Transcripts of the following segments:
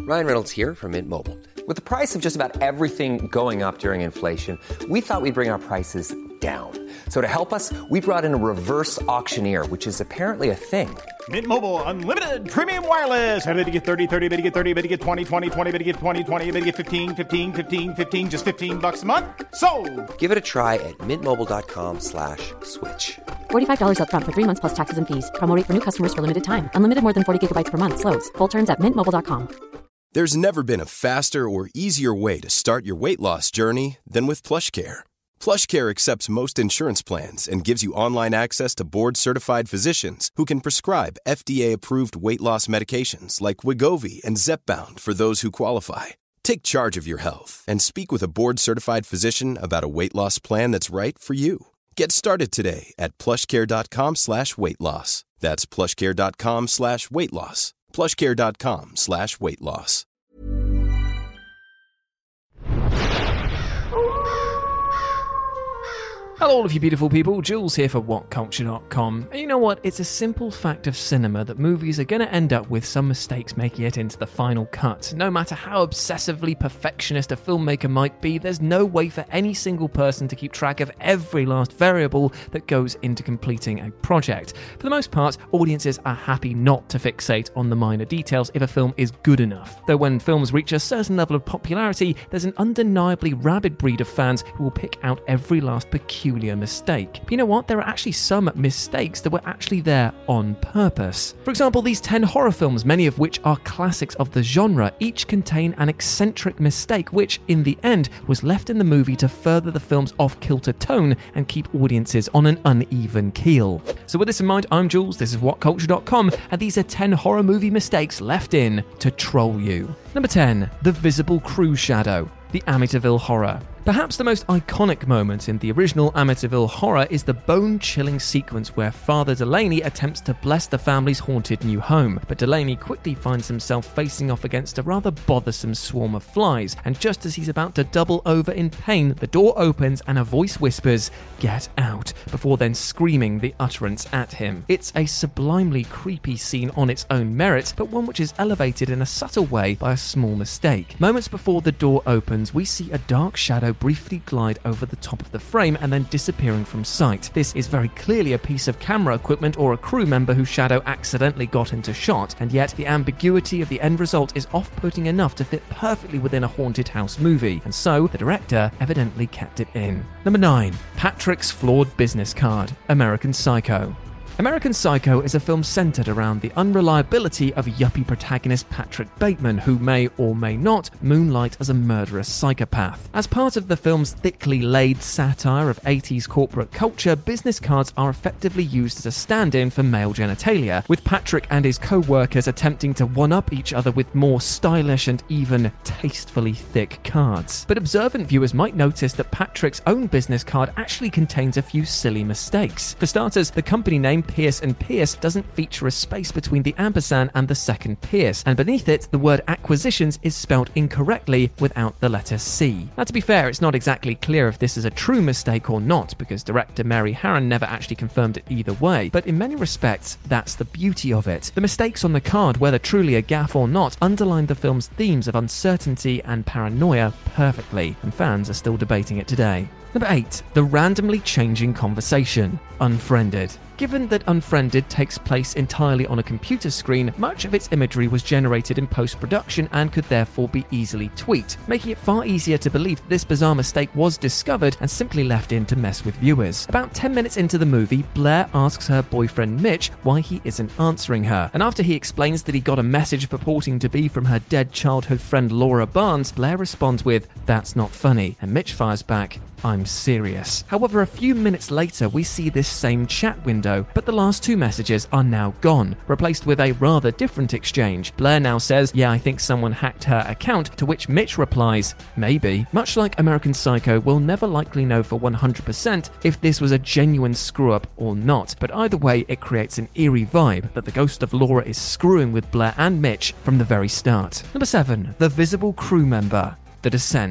Ryan Reynolds here from Mint Mobile. With the price of just about everything going up during inflation, we thought we'd bring our prices down. So to help us, we brought in a reverse auctioneer, which is apparently a thing. Mint Mobile Unlimited Premium Wireless. How to get 30, 30, bit to get 30, bit to get 20, 20, 20, bit to get 20, 20, bit to get 15, 15, 15, 15, just $15 a month? Sold! Give it a try at mintmobile.com/switch. $45 up front for 3 months plus taxes and fees. Promo rate for new customers for limited time. Unlimited more than 40 gigabytes per month. Slows full terms at mintmobile.com. There's never been a faster or easier way to start your weight loss journey than with PlushCare. PlushCare accepts most insurance plans and gives you online access to board-certified physicians who can prescribe FDA-approved weight loss medications like Wegovy and Zepbound for those who qualify. Take charge of your health and speak with a board-certified physician about a weight loss plan that's right for you. Get started today at plushcare.com/weight loss. That's plushcare.com/weight loss. plushcare.com/weight loss. Hello all of you beautiful people, Jules here for WhatCulture.com. And you know what, it's a simple fact of cinema that movies are going to end up with some mistakes making it into the final cut. No matter how obsessively perfectionist a filmmaker might be, there's no way for any single person to keep track of every last variable that goes into completing a project. For the most part, audiences are happy not to fixate on the minor details if a film is good enough. Though when films reach a certain level of popularity, there's an undeniably rabid breed of fans who will pick out every last peculiar mistake. But you know what? There are actually some mistakes that were actually there on purpose. For example, these 10 horror films, many of which are classics of the genre, each contain an eccentric mistake which, in the end, was left in the movie to further the film's off-kilter tone and keep audiences on an uneven keel. So with this in mind, I'm Jules, this is WhatCulture.com, and these are 10 horror movie mistakes left in to troll you. Number 10. The Visible Crew Shadow. The Amityville Horror. Perhaps the most iconic moment in the original Amityville Horror is the bone-chilling sequence where Father Delaney attempts to bless the family's haunted new home, but Delaney quickly finds himself facing off against a rather bothersome swarm of flies, and just as he's about to double over in pain, the door opens and a voice whispers, "Get out," before then screaming the utterance at him. It's a sublimely creepy scene on its own merit, but one which is elevated in a subtle way by a small mistake. Moments before the door opens, we see a dark shadow briefly glide over the top of the frame and then disappearing from sight. This is very clearly a piece of camera equipment or a crew member whose shadow accidentally got into shot, and yet the ambiguity of the end result is off-putting enough to fit perfectly within a haunted house movie, and so the director evidently kept it in. Number 9. Patrick's Flawed Business Card. American Psycho. American Psycho is a film centered around the unreliability of yuppie protagonist Patrick Bateman, who may or may not moonlight as a murderous psychopath. As part of the film's thickly laid satire of 80s corporate culture, business cards are effectively used as a stand-in for male genitalia, with Patrick and his co-workers attempting to one-up each other with more stylish and even tastefully thick cards. But observant viewers might notice that Patrick's own business card actually contains a few silly mistakes. For starters, the company name Pierce & Pierce doesn't feature a space between the ampersand and the second Pierce, and beneath it, the word acquisitions is spelled incorrectly without the letter C. Now, to be fair, it's not exactly clear if this is a true mistake or not, because director Mary Harron never actually confirmed it either way, but in many respects, that's the beauty of it. The mistakes on the card, whether truly a gaffe or not, underline the film's themes of uncertainty and paranoia perfectly, and fans are still debating it today. Number 8. The Randomly Changing Conversation. Unfriended. Given that Unfriended takes place entirely on a computer screen, much of its imagery was generated in post-production and could therefore be easily tweaked, making it far easier to believe that this bizarre mistake was discovered and simply left in to mess with viewers. About 10 minutes into the movie, Blair asks her boyfriend Mitch why he isn't answering her, and after he explains that he got a message purporting to be from her dead childhood friend Laura Barnes, Blair responds with, "That's not funny," and Mitch fires back, "I'm serious." However, a few minutes later, we see this same chat window, but the last two messages are now gone, replaced with a rather different exchange. Blair now says, "Yeah, I think someone hacked her account," to which Mitch replies, "Maybe." Much like American Psycho, we'll never likely know for 100% if this was a genuine screw-up or not, but either way, it creates an eerie vibe that the ghost of Laura is screwing with Blair and Mitch from the very start. Number 7. The Visible Crew Member. The Descent.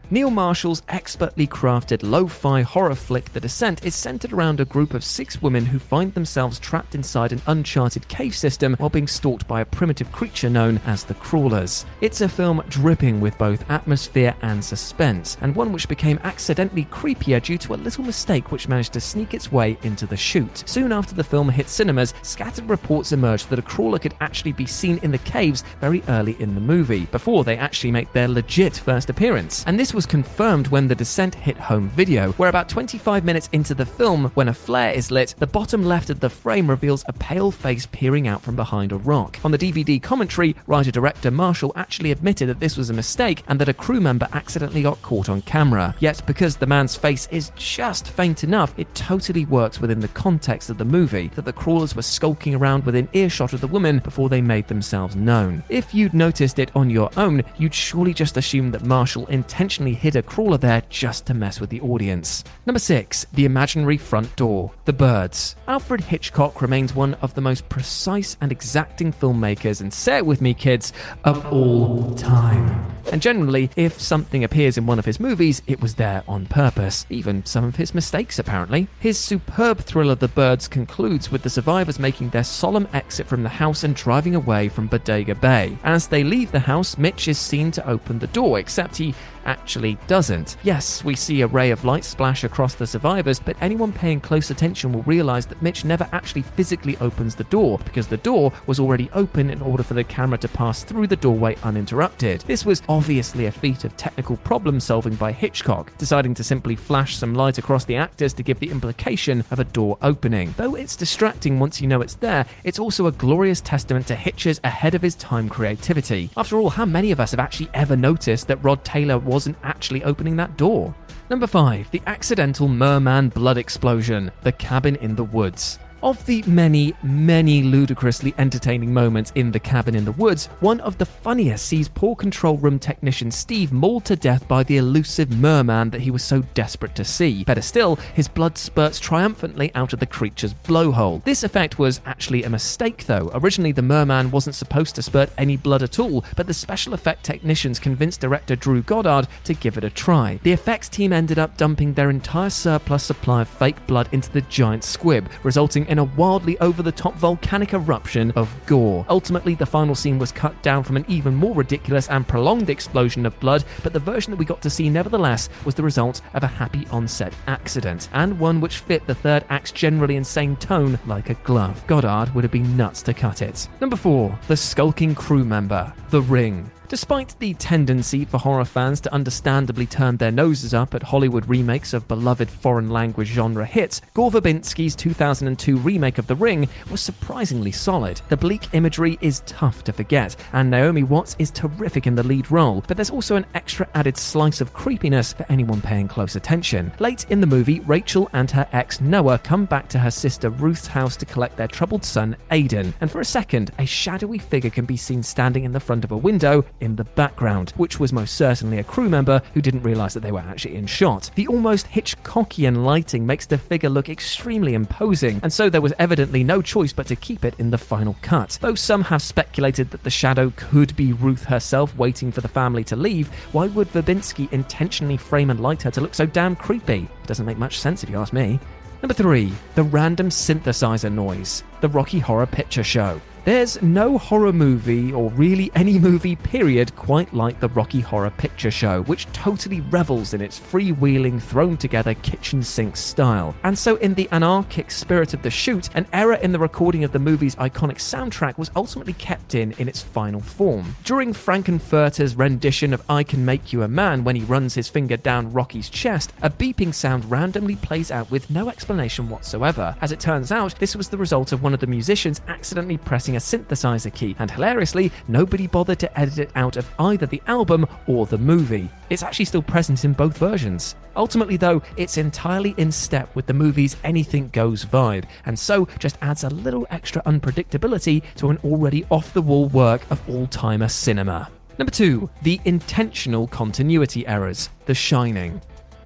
Neil Marshall's expertly crafted lo-fi horror flick The Descent is centered around a group of 6 women who find themselves trapped inside an uncharted cave system while being stalked by a primitive creature known as the Crawlers. It's a film dripping with both atmosphere and suspense, and one which became accidentally creepier due to a little mistake which managed to sneak its way into the shoot. Soon after the film hit cinemas, scattered reports emerged that a crawler could actually be seen in the caves very early in the movie, before they actually make their legit first appearance. And this was confirmed when The Descent hit home video, where about 25 minutes into the film, when a flare is lit, the bottom left of the frame reveals a pale face peering out from behind a rock. On the DVD commentary, writer-director Marshall actually admitted that this was a mistake and that a crew member accidentally got caught on camera. Yet, because the man's face is just faint enough, it totally works within the context of the movie that the crawlers were skulking around within earshot of the woman before they made themselves known. If you'd noticed it on your own, you'd surely just assume that Marshall intentionally hid a crawler there just to mess with the audience. Number 6. The imaginary front door. The Birds. Alfred Hitchcock remains one of the most precise and exacting filmmakers, and say it with me kids, of all time. And generally, if something appears in one of his movies, it was there on purpose. Even some of his mistakes, apparently. His superb thriller The Birds concludes with the survivors making their solemn exit from the house and driving away from Bodega Bay. As they leave the house, Mitch is seen to open the door, except he actually doesn't. Yes, we see a ray of light splash across the survivors, but anyone paying close attention will realize that Mitch never actually physically opens the door, because the door was already open in order for the camera to pass through the doorway uninterrupted. This was obviously a feat of technical problem solving by Hitchcock, deciding to simply flash some light across the actors to give the implication of a door opening. Though it's distracting once you know it's there, it's also a glorious testament to Hitch's ahead of his time creativity. After all, how many of us have actually ever noticed that Rod Taylor wasn't actually opening that door? Number 5. The accidental merman blood explosion. The Cabin in the Woods. Of the many, many ludicrously entertaining moments in The Cabin in the Woods, one of the funniest sees poor control room technician Steve mauled to death by the elusive merman that he was so desperate to see. Better still, his blood spurts triumphantly out of the creature's blowhole. This effect was actually a mistake though. Originally the merman wasn't supposed to spurt any blood at all, but the special effect technicians convinced director Drew Goddard to give it a try. The effects team ended up dumping their entire surplus supply of fake blood into the giant squib, resulting in a wildly over-the-top volcanic eruption of gore. Ultimately, the final scene was cut down from an even more ridiculous and prolonged explosion of blood, but the version that we got to see nevertheless was the result of a happy onset accident, and one which fit the third act's generally insane tone like a glove. Goddard would have been nuts to cut it. Number 4. The skulking crew member. The Ring. Despite the tendency for horror fans to understandably turn their noses up at Hollywood remakes of beloved foreign language genre hits, Gore Verbinski's 2002 remake of The Ring was surprisingly solid. The bleak imagery is tough to forget, and Naomi Watts is terrific in the lead role, but there's also an extra added slice of creepiness for anyone paying close attention. Late in the movie, Rachel and her ex Noah come back to her sister Ruth's house to collect their troubled son Aiden, and for a second, a shadowy figure can be seen standing in the front of a window in the background, which was most certainly a crew member who didn't realise that they were actually in shot. The almost Hitchcockian lighting makes the figure look extremely imposing, and so there was evidently no choice but to keep it in the final cut. Though some have speculated that the shadow could be Ruth herself waiting for the family to leave, why would Verbinski intentionally frame and light her to look so damn creepy? It doesn't make much sense if you ask me. Number 3. The random synthesizer noise. The Rocky Horror Picture Show. There's no horror movie, or really any movie period, quite like the Rocky Horror Picture Show, which totally revels in its freewheeling, thrown-together kitchen sink style. And so in the anarchic spirit of the shoot, an error in the recording of the movie's iconic soundtrack was ultimately kept in its final form. During Frankenfurter's rendition of I Can Make You a Man when he runs his finger down Rocky's chest, a beeping sound randomly plays out with no explanation whatsoever. As it turns out, this was the result of one of the musicians accidentally pressing a synthesizer key, and hilariously, nobody bothered to edit it out of either the album or the movie. It's actually still present in both versions. Ultimately though, it's entirely in step with the movie's anything goes vibe, and so just adds a little extra unpredictability to an already off-the-wall work of all-timer cinema. Number 2. The intentional continuity errors. The Shining.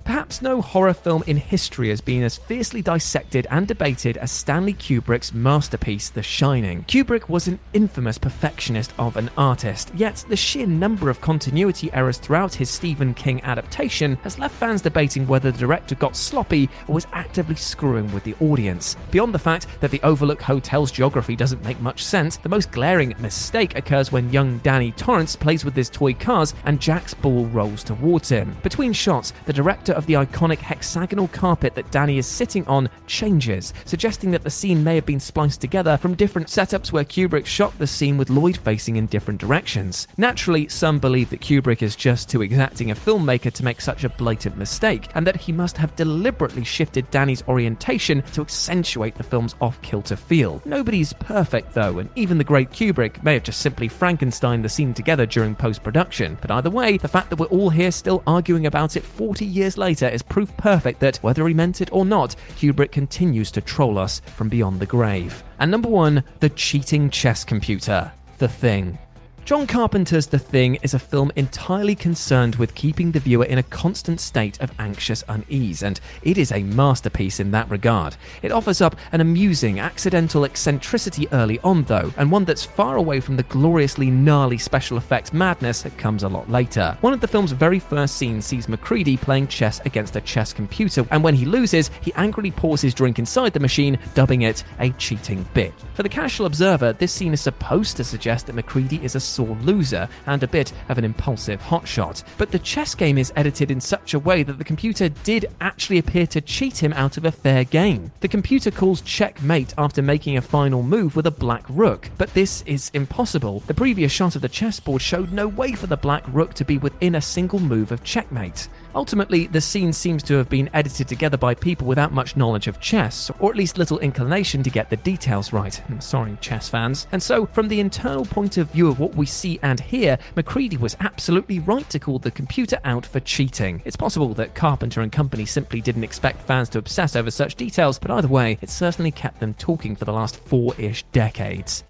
Perhaps no horror film in history has been as fiercely dissected and debated as Stanley Kubrick's masterpiece, The Shining. Kubrick was an infamous perfectionist of an artist, yet the sheer number of continuity errors throughout his Stephen King adaptation has left fans debating whether the director got sloppy or was actively screwing with the audience. Beyond the fact that the Overlook Hotel's geography doesn't make much sense, the most glaring mistake occurs when young Danny Torrance plays with his toy cars and Jack's ball rolls towards him. Between shots, the director of the iconic hexagonal carpet that Danny is sitting on changes, suggesting that the scene may have been spliced together from different setups where Kubrick shot the scene with Lloyd facing in different directions. Naturally, some believe that Kubrick is just too exacting a filmmaker to make such a blatant mistake, and that he must have deliberately shifted Danny's orientation to accentuate the film's off-kilter feel. Nobody's perfect though, and even the great Kubrick may have just simply Frankensteined the scene together during post-production. But either way, the fact that we're all here still arguing about it 40 years later is proof perfect that, whether he meant it or not, Kubrick continues to troll us from beyond the grave. And number 1, the cheating chess computer, The Thing. John Carpenter's The Thing is a film entirely concerned with keeping the viewer in a constant state of anxious unease, and it is a masterpiece in that regard. It offers up an amusing, accidental eccentricity early on though, and one that's far away from the gloriously gnarly special effects madness that comes a lot later. One of the film's very first scenes sees Macready playing chess against a chess computer, and when he loses, he angrily pours his drink inside the machine, dubbing it a cheating bit. For the casual observer, this scene is supposed to suggest that Macready is a sore loser and a bit of an impulsive hotshot. But the chess game is edited in such a way that the computer did actually appear to cheat him out of a fair game. The computer calls checkmate after making a final move with a black rook, but this is impossible. The previous shot of the chessboard showed no way for the black rook to be within a single move of checkmate. Ultimately, the scene seems to have been edited together by people without much knowledge of chess, or at least little inclination to get the details right. I'm sorry, chess fans. And so, from the internal point of view of what we see and hear, Macready was absolutely right to call the computer out for cheating. It's possible that Carpenter and company simply didn't expect fans to obsess over such details, but either way, it certainly kept them talking for the last 4-ish decades.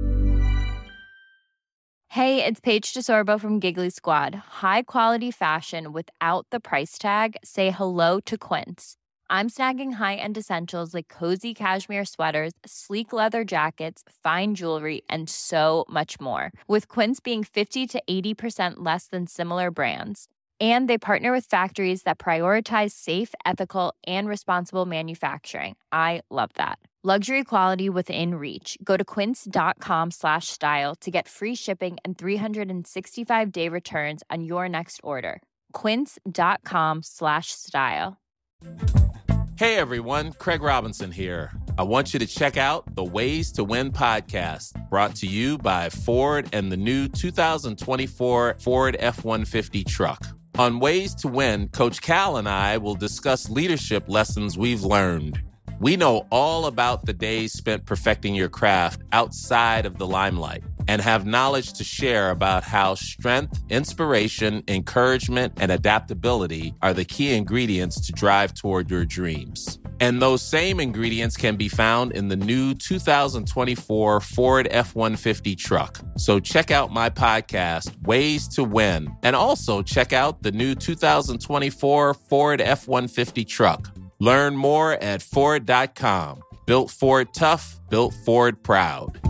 Hey, it's Paige DeSorbo from Giggly Squad. High quality fashion without the price tag. Say hello to Quince. I'm snagging high-end essentials like cozy cashmere sweaters, sleek leather jackets, fine jewelry, and so much more. With Quince being 50 to 80% less than similar brands. And they partner with factories that prioritize safe, ethical, and responsible manufacturing. I love that. Luxury quality within reach. Go to quince.com/style to get free shipping and 365-day returns on your next order. Quince.com/style. Hey everyone, Craig Robinson here. I want you to check out the Ways to Win podcast, brought to you by Ford and the new 2024 Ford F-150 truck. On Ways to Win, Coach Cal and I will discuss leadership lessons we've learned. We know all about the days spent perfecting your craft outside of the limelight and have knowledge to share about how strength, inspiration, encouragement, and adaptability are the key ingredients to drive toward your dreams. And those same ingredients can be found in the new 2024 Ford F-150 truck. So check out my podcast, Ways to Win, and also check out the new 2024 Ford F-150 truck. Learn more at Ford.com. Built Ford tough, built Ford proud.